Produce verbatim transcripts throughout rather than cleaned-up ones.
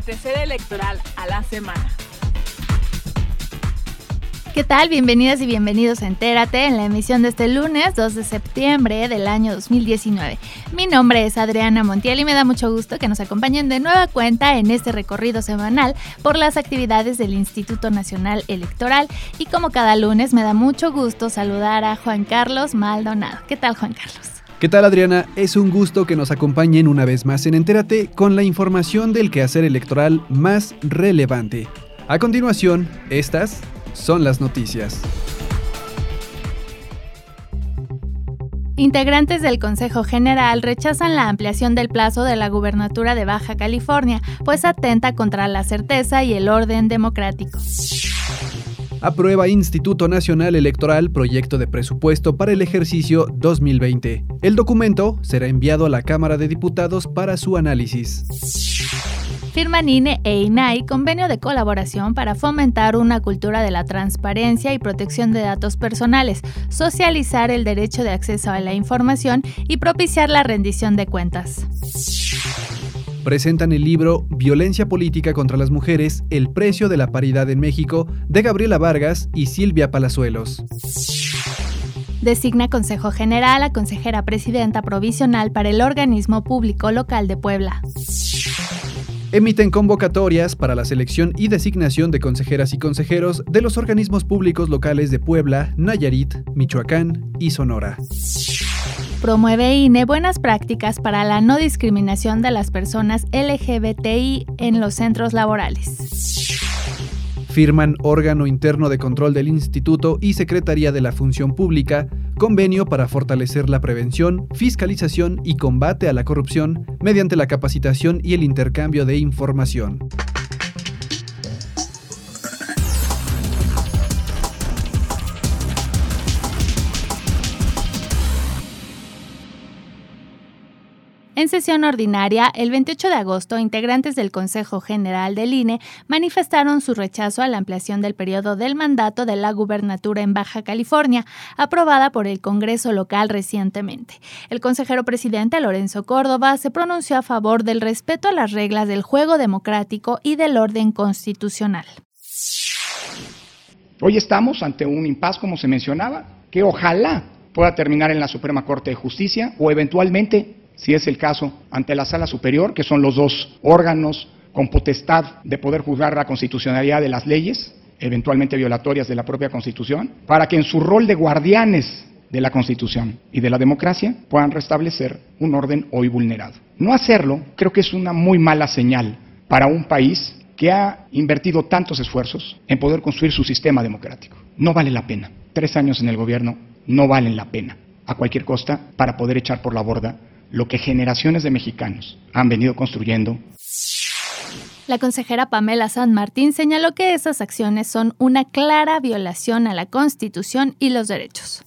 acontecer electoral a la semana. ¿Qué tal? Bienvenidas y bienvenidos a Entérate en la emisión de este lunes dos de septiembre del año dos mil diecinueve. Mi nombre es Adriana Montiel y me da mucho gusto que nos acompañen de nueva cuenta en este recorrido semanal por las actividades del Instituto Nacional Electoral. Y como cada lunes me da mucho gusto saludar a Juan Carlos Maldonado. ¿Qué tal, Juan Carlos? ¿Qué tal, Adriana? Es un gusto que nos acompañen una vez más en Entérate con la información del quehacer electoral más relevante. A continuación, estas son las noticias. Integrantes del Consejo General rechazan la ampliación del plazo de la gubernatura de Baja California, pues atenta contra la certeza y el orden democrático. Aprueba Instituto Nacional Electoral proyecto de presupuesto para el ejercicio dos mil veinte. El documento será enviado a la Cámara de Diputados para su análisis. Firman I N E e I N A I convenio de colaboración para fomentar una cultura de la transparencia y protección de datos personales, socializar el derecho de acceso a la información y propiciar la rendición de cuentas. Presentan el libro Violencia Política contra las Mujeres, el precio de la paridad en México, de Gabriela Vargas y Silvia Palazuelos. Designa Consejo General a consejera presidenta provisional para el organismo público local de Puebla. Emiten convocatorias para la selección y designación de consejeras y consejeros de los organismos públicos locales de Puebla, Nayarit, Michoacán y Sonora. Promueve I N E buenas prácticas para la no discriminación de las personas L G B T I en los centros laborales. Firman órgano interno de control del Instituto y Secretaría de la Función Pública, convenio para fortalecer la prevención, fiscalización y combate a la corrupción mediante la capacitación y el intercambio de información. En sesión ordinaria, el veintiocho de agosto, integrantes del Consejo General del I N E manifestaron su rechazo a la ampliación del periodo del mandato de la gubernatura en Baja California, aprobada por el Congreso local recientemente. El consejero presidente Lorenzo Córdoba se pronunció a favor del respeto a las reglas del juego democrático y del orden constitucional. Hoy estamos ante un impasse, como se mencionaba, que ojalá pueda terminar en la Suprema Corte de Justicia o eventualmente, si es el caso, ante la Sala Superior, que son los dos órganos con potestad de poder juzgar la constitucionalidad de las leyes, eventualmente violatorias de la propia Constitución, para que en su rol de guardianes de la Constitución y de la democracia puedan restablecer un orden hoy vulnerado. No hacerlo creo que es una muy mala señal para un país que ha invertido tantos esfuerzos en poder construir su sistema democrático. No vale la pena. Tres años en el gobierno no valen la pena, a cualquier costa, para poder echar por la borda lo que generaciones de mexicanos han venido construyendo. La consejera Pamela San Martín señaló que esas acciones son una clara violación a la Constitución y los derechos.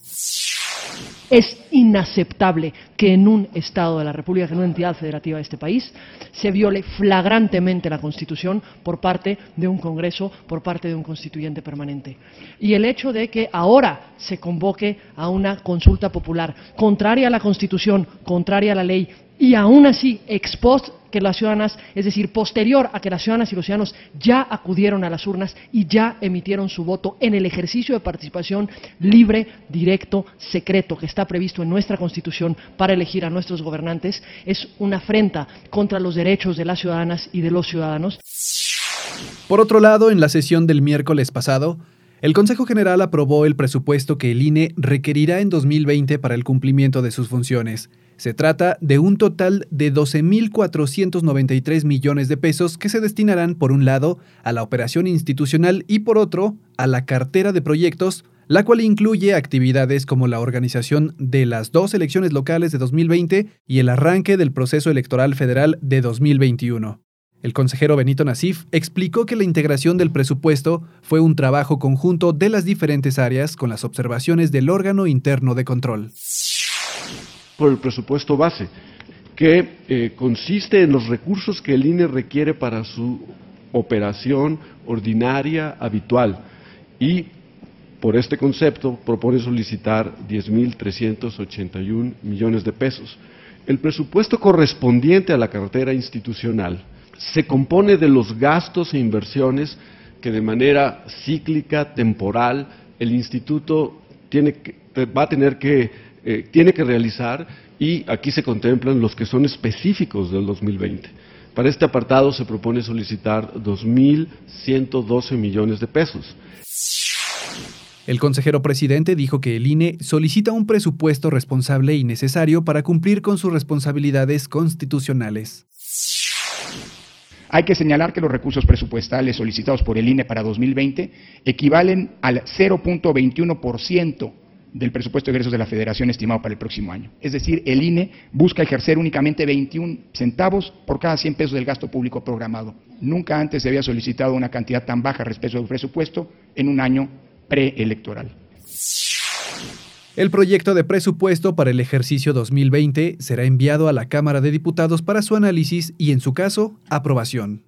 Es inaceptable que en un Estado de la República, en una entidad federativa de este país, se viole flagrantemente la Constitución por parte de un Congreso, por parte de un constituyente permanente. Y el hecho de que ahora se convoque a una consulta popular contraria a la Constitución, contraria a la ley, y aún así ex post que las ciudadanas, es decir, posterior a que las ciudadanas y los ciudadanos ya acudieron a las urnas y ya emitieron su voto en el ejercicio de participación libre, directo, secreto que está previsto en nuestra Constitución para elegir a nuestros gobernantes, es una afrenta contra los derechos de las ciudadanas y de los ciudadanos. Por otro lado, en la sesión del miércoles pasado, el Consejo General aprobó el presupuesto que el I N E requerirá en dos mil veinte para el cumplimiento de sus funciones. Se trata de un total de doce mil cuatrocientos noventa y tres millones de pesos que se destinarán, por un lado, a la operación institucional y, por otro, a la cartera de proyectos, la cual incluye actividades como la organización de las dos elecciones locales de dos mil veinte y el arranque del proceso electoral federal de dos mil veintiuno. El consejero Benito Nasif explicó que la integración del presupuesto fue un trabajo conjunto de las diferentes áreas con las observaciones del órgano interno de control. Por el presupuesto base, que eh, consiste en los recursos que el I N E requiere para su operación ordinaria habitual y por este concepto propone solicitar diez mil trescientos ochenta y un millones de pesos. El presupuesto correspondiente a la cartera institucional se compone de los gastos e inversiones que de manera cíclica, temporal, el instituto tiene que, va a tener que, eh, tiene que realizar, y aquí se contemplan los que son específicos del dos mil veinte. Para este apartado se propone solicitar dos mil ciento doce millones de pesos. El consejero presidente dijo que el I N E solicita un presupuesto responsable y necesario para cumplir con sus responsabilidades constitucionales. Hay que señalar que los recursos presupuestales solicitados por el I N E para dos mil veinte equivalen al cero punto veintiuno por ciento del presupuesto de egresos de la Federación estimado para el próximo año. Es decir, el I N E busca ejercer únicamente veintiún centavos por cada cien pesos del gasto público programado. Nunca antes se había solicitado una cantidad tan baja respecto al presupuesto en un año preelectoral. El proyecto de presupuesto para el ejercicio dos mil veinte será enviado a la Cámara de Diputados para su análisis y, en su caso, aprobación.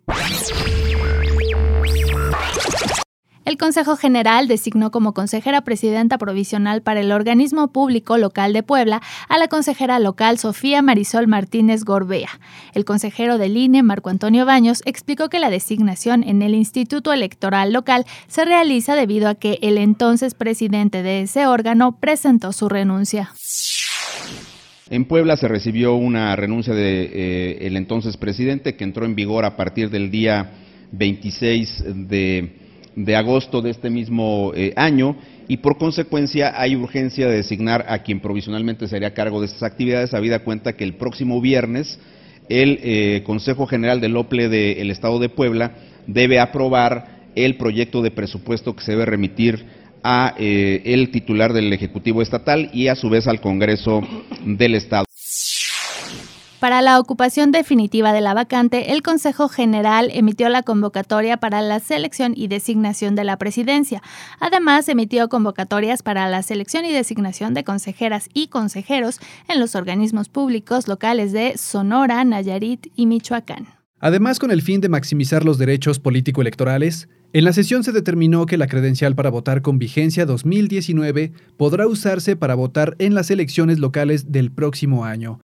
El Consejo General designó como consejera presidenta provisional para el organismo público local de Puebla a la consejera local Sofía Marisol Martínez Gorbea. El consejero del I N E, Marco Antonio Baños, explicó que la designación en el Instituto Electoral Local se realiza debido a que el entonces presidente de ese órgano presentó su renuncia. En Puebla se recibió una renuncia de eh, el entonces presidente que entró en vigor a partir del día veintiséis de de agosto de este mismo eh, año, y por consecuencia hay urgencia de designar a quien provisionalmente sería a cargo de estas actividades, habida cuenta que el próximo viernes el eh, Consejo General del O P L E del Estado de Puebla debe aprobar el proyecto de presupuesto que se debe remitir a eh, el titular del Ejecutivo Estatal y a su vez al Congreso del Estado. Para la ocupación definitiva de la vacante, el Consejo General emitió la convocatoria para la selección y designación de la presidencia. Además, emitió convocatorias para la selección y designación de consejeras y consejeros en los organismos públicos locales de Sonora, Nayarit y Michoacán. Además, con el fin de maximizar los derechos político-electorales, en la sesión se determinó que la credencial para votar con vigencia dos mil diecinueve podrá usarse para votar en las elecciones locales del próximo año.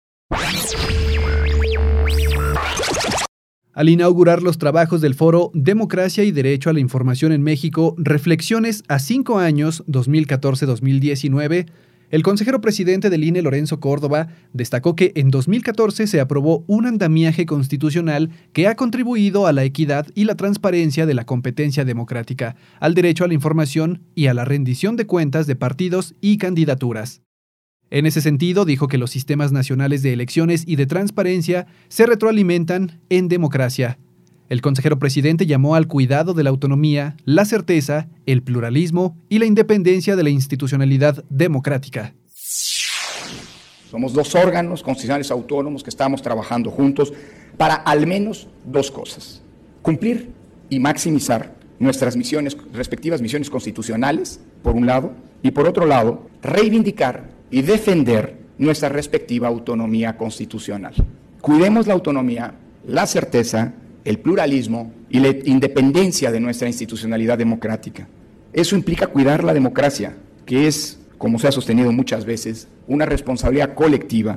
Al inaugurar los trabajos del foro Democracia y Derecho a la Información en México, Reflexiones a cinco años, dos mil catorce a dos mil diecinueve, el consejero presidente del I N E, Lorenzo Córdoba, destacó que en dos mil catorce se aprobó un andamiaje constitucional que ha contribuido a la equidad y la transparencia de la competencia democrática, al derecho a la información y a la rendición de cuentas de partidos y candidaturas. En ese sentido, dijo que los sistemas nacionales de elecciones y de transparencia se retroalimentan en democracia. El consejero presidente llamó al cuidado de la autonomía, la certeza, el pluralismo y la independencia de la institucionalidad democrática. Somos dos órganos constitucionales autónomos que estamos trabajando juntos para al menos dos cosas: cumplir y maximizar nuestras misiones, respectivas misiones constitucionales, por un lado, y por otro lado, reivindicar y defender nuestra respectiva autonomía constitucional. Cuidemos la autonomía, la certeza, el pluralismo y la independencia de nuestra institucionalidad democrática. Eso implica cuidar la democracia, que es, como se ha sostenido muchas veces, una responsabilidad colectiva.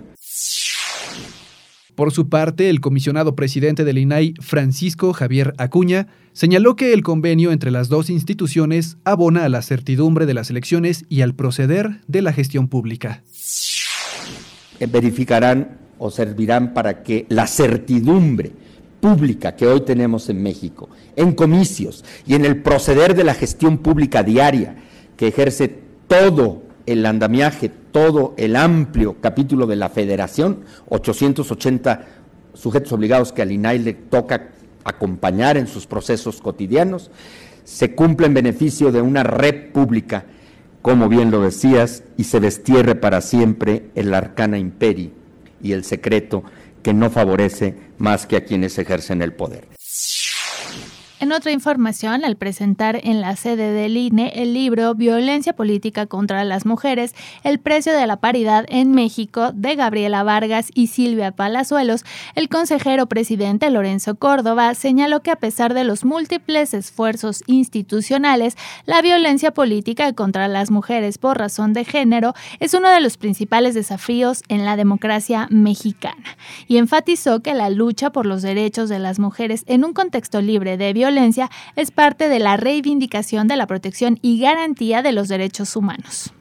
Por su parte, el comisionado presidente del I N A I, Francisco Javier Acuña, señaló que el convenio entre las dos instituciones abona a la certidumbre de las elecciones y al proceder de la gestión pública. Verificarán o servirán para que la certidumbre pública que hoy tenemos en México, en comicios y en el proceder de la gestión pública diaria que ejerce todo el andamiaje, todo el amplio capítulo de la Federación, ochocientos ochenta sujetos obligados que al I N A I le toca acompañar en sus procesos cotidianos, se cumple en beneficio de una red pública, como bien lo decías, y se destierre para siempre el arcana imperi y el secreto que no favorece más que a quienes ejercen el poder. En otra información, al presentar en la sede del I N E el libro Violencia Política contra las Mujeres, el precio de la paridad en México, de Gabriela Vargas y Silvia Palazuelos, el consejero presidente Lorenzo Córdoba señaló que a pesar de los múltiples esfuerzos institucionales, la violencia política contra las mujeres por razón de género es uno de los principales desafíos en la democracia mexicana, y enfatizó que la lucha por los derechos de las mujeres en un contexto libre de violencia es parte de la reivindicación de la protección y garantía de los derechos humanos.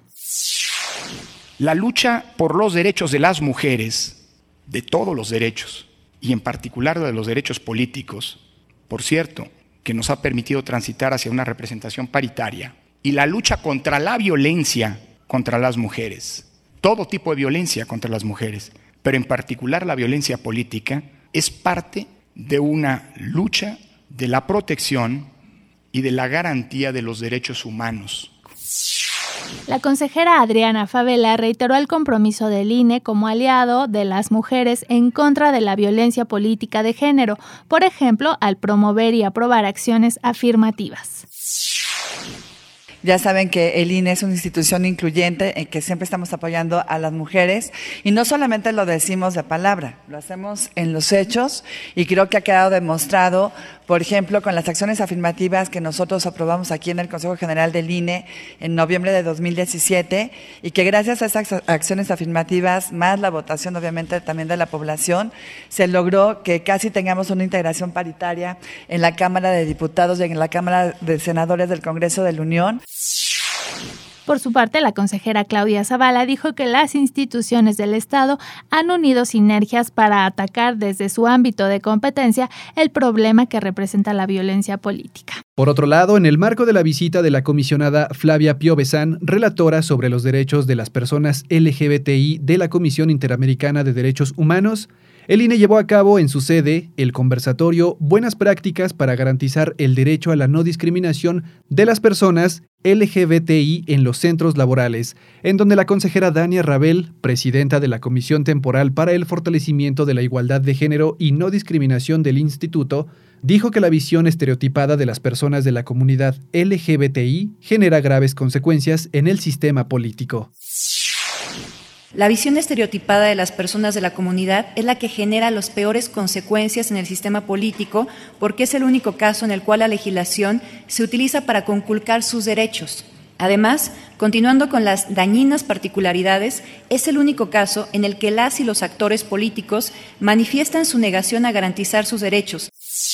La lucha por los derechos de las mujeres, de todos los derechos, y en particular de los derechos políticos, por cierto, que nos ha permitido transitar hacia una representación paritaria, y la lucha contra la violencia contra las mujeres, todo tipo de violencia contra las mujeres, pero en particular la violencia política, es parte de una lucha de la protección y de la garantía de los derechos humanos. La consejera Adriana Favela reiteró el compromiso del I N E como aliado de las mujeres en contra de la violencia política de género, por ejemplo, al promover y aprobar acciones afirmativas. Ya saben que el I N E es una institución incluyente en que siempre estamos apoyando a las mujeres y no solamente lo decimos de palabra, lo hacemos en los hechos y creo que ha quedado demostrado, por ejemplo, con las acciones afirmativas que nosotros aprobamos aquí en el Consejo General del I N E en noviembre de dos mil diecisiete y que gracias a esas acciones afirmativas, más la votación obviamente también de la población, se logró que casi tengamos una integración paritaria en la Cámara de Diputados y en la Cámara de Senadores del Congreso de la Unión. Por su parte, la consejera Claudia Zavala dijo que las instituciones del Estado han unido sinergias para atacar desde su ámbito de competencia el problema que representa la violencia política. Por otro lado, en el marco de la visita de la comisionada Flavia Pio-Besán, relatora sobre los derechos de las personas L G B T I de la Comisión Interamericana de Derechos Humanos, el I N E llevó a cabo en su sede el conversatorio Buenas Prácticas para garantizar el derecho a la no discriminación de las personas L G B T I en los centros laborales, en donde la consejera Dania Rabel, presidenta de la Comisión Temporal para el Fortalecimiento de la Igualdad de Género y No Discriminación del Instituto, dijo que la visión estereotipada de las personas de la comunidad L G B T I genera graves consecuencias en el sistema político. La visión estereotipada de las personas de la comunidad es la que genera las peores consecuencias en el sistema político porque es el único caso en el cual la legislación se utiliza para conculcar sus derechos. Además, continuando con las dañinas particularidades, es el único caso en el que las y los actores políticos manifiestan su negación a garantizar sus derechos.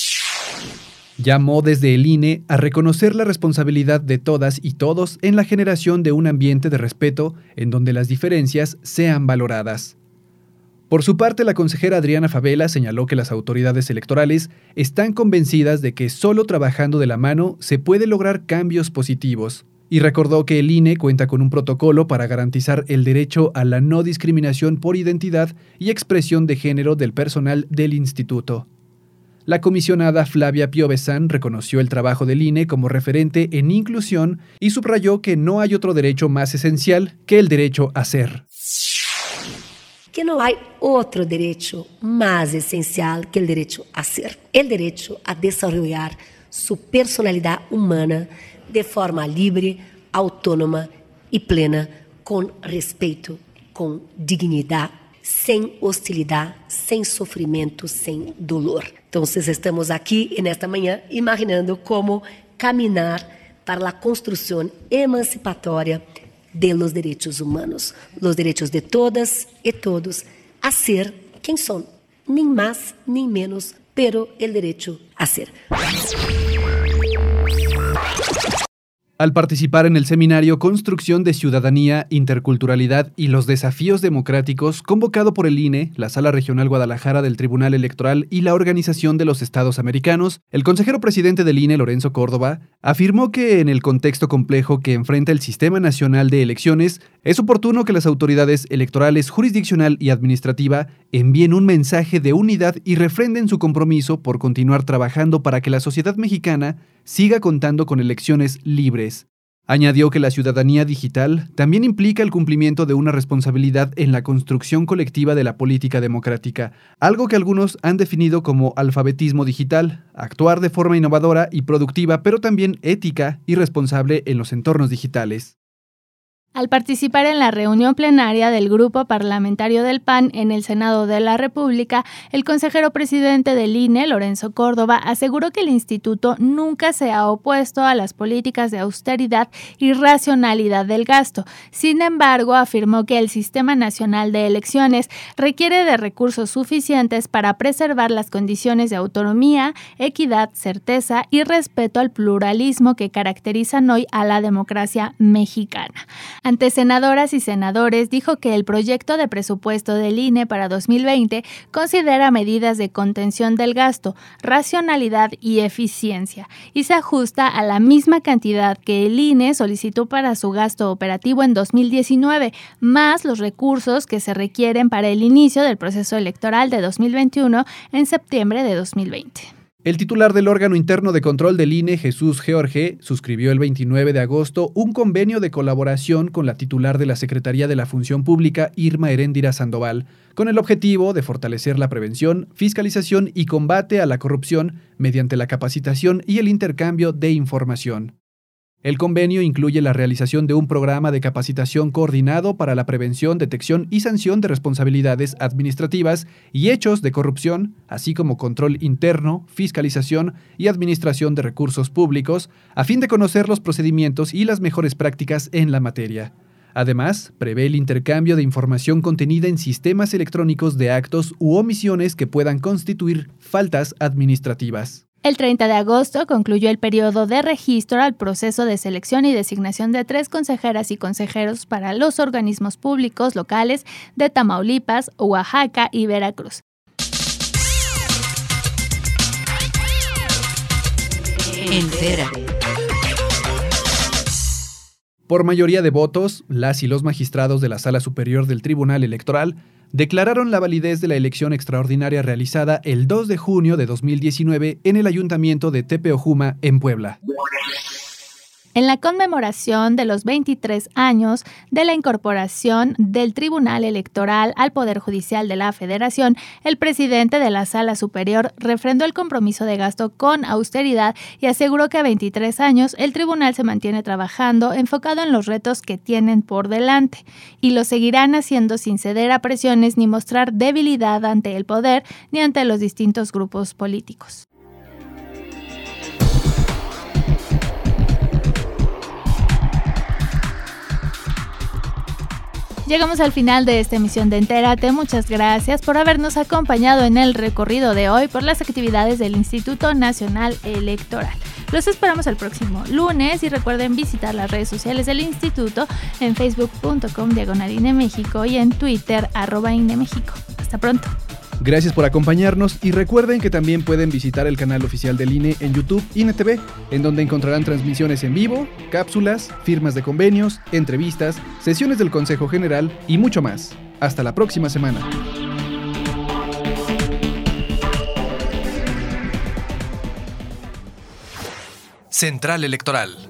Llamó desde el I N E a reconocer la responsabilidad de todas y todos en la generación de un ambiente de respeto en donde las diferencias sean valoradas. Por su parte, la consejera Adriana Favela señaló que las autoridades electorales están convencidas de que solo trabajando de la mano se puede lograr cambios positivos, y recordó que el I N E cuenta con un protocolo para garantizar el derecho a la no discriminación por identidad y expresión de género del personal del instituto. La comisionada Flavia Pio-Besán reconoció el trabajo del I N E como referente en inclusión y subrayó que no hay otro derecho más esencial que el derecho a ser. Que no hay otro derecho más esencial que el derecho a ser. El derecho a desarrollar su personalidad humana de forma libre, autónoma y plena, con respeto, con dignidad, sem hostilidad, sem sofrimento, sem dolor. Entonces estamos aquí en esta mañana imaginando cómo caminar para la construcción emancipatoria de los derechos humanos, los derechos de todas y todos a ser quien son, ni más ni menos, pero el derecho a ser. Al participar en el seminario Construcción de Ciudadanía, Interculturalidad y los Desafíos Democráticos, convocado por el I N E, la Sala Regional Guadalajara del Tribunal Electoral y la Organización de los Estados Americanos, el consejero presidente del I N E, Lorenzo Córdoba, afirmó que en el contexto complejo que enfrenta el Sistema Nacional de Elecciones, es oportuno que las autoridades electorales jurisdiccional y administrativa envíen un mensaje de unidad y refrenden su compromiso por continuar trabajando para que la sociedad mexicana siga contando con elecciones libres. Añadió que la ciudadanía digital también implica el cumplimiento de una responsabilidad en la construcción colectiva de la política democrática, algo que algunos han definido como alfabetismo digital, actuar de forma innovadora y productiva, pero también ética y responsable en los entornos digitales. Al participar en la reunión plenaria del Grupo Parlamentario del P A N en el Senado de la República, el consejero presidente del I N E, Lorenzo Córdoba, aseguró que el instituto nunca se ha opuesto a las políticas de austeridad y racionalidad del gasto. Sin embargo, afirmó que el Sistema Nacional de Elecciones requiere de recursos suficientes para preservar las condiciones de autonomía, equidad, certeza y respeto al pluralismo que caracterizan hoy a la democracia mexicana. Ante senadoras y senadores, dijo que el proyecto de presupuesto del I N E para dos mil veinte considera medidas de contención del gasto, racionalidad y eficiencia, y se ajusta a la misma cantidad que el I N E solicitó para su gasto operativo en dos mil diecinueve, más los recursos que se requieren para el inicio del proceso electoral de dos mil veintiuno en septiembre de dos mil veinte. El titular del órgano interno de control del I N E, Jesús George, suscribió el veintinueve de agosto un convenio de colaboración con la titular de la Secretaría de la Función Pública, Irma Heréndira Sandoval, con el objetivo de fortalecer la prevención, fiscalización y combate a la corrupción mediante la capacitación y el intercambio de información. El convenio incluye la realización de un programa de capacitación coordinado para la prevención, detección y sanción de responsabilidades administrativas y hechos de corrupción, así como control interno, fiscalización y administración de recursos públicos, a fin de conocer los procedimientos y las mejores prácticas en la materia. Además, prevé el intercambio de información contenida en sistemas electrónicos de actos u omisiones que puedan constituir faltas administrativas. El treinta de agosto concluyó el periodo de registro al proceso de selección y designación de tres consejeras y consejeros para los organismos públicos locales de Tamaulipas, Oaxaca y Veracruz. Entérate. Por mayoría de votos, las y los magistrados de la Sala Superior del Tribunal Electoral declararon la validez de la elección extraordinaria realizada el dos de junio de dos mil diecinueve en el Ayuntamiento de Tepeojuma, en Puebla. En la conmemoración de los veintitrés años de la incorporación del Tribunal Electoral al Poder Judicial de la Federación, el presidente de la Sala Superior refrendó el compromiso de gasto con austeridad y aseguró que a veintitrés años el tribunal se mantiene trabajando enfocado en los retos que tienen por delante y lo seguirán haciendo sin ceder a presiones ni mostrar debilidad ante el poder ni ante los distintos grupos políticos. Llegamos al final de esta emisión de Entérate. Muchas gracias por habernos acompañado en el recorrido de hoy por las actividades del Instituto Nacional Electoral. Los esperamos el próximo lunes y recuerden visitar las redes sociales del Instituto en facebook punto com diagonal I N E México y en Twitter arroba I N E México. Hasta pronto. Gracias por acompañarnos y recuerden que también pueden visitar el canal oficial del I N E en YouTube I N E T V, en donde encontrarán transmisiones en vivo, cápsulas, firmas de convenios, entrevistas, sesiones del Consejo General y mucho más. Hasta la próxima semana. Central Electoral.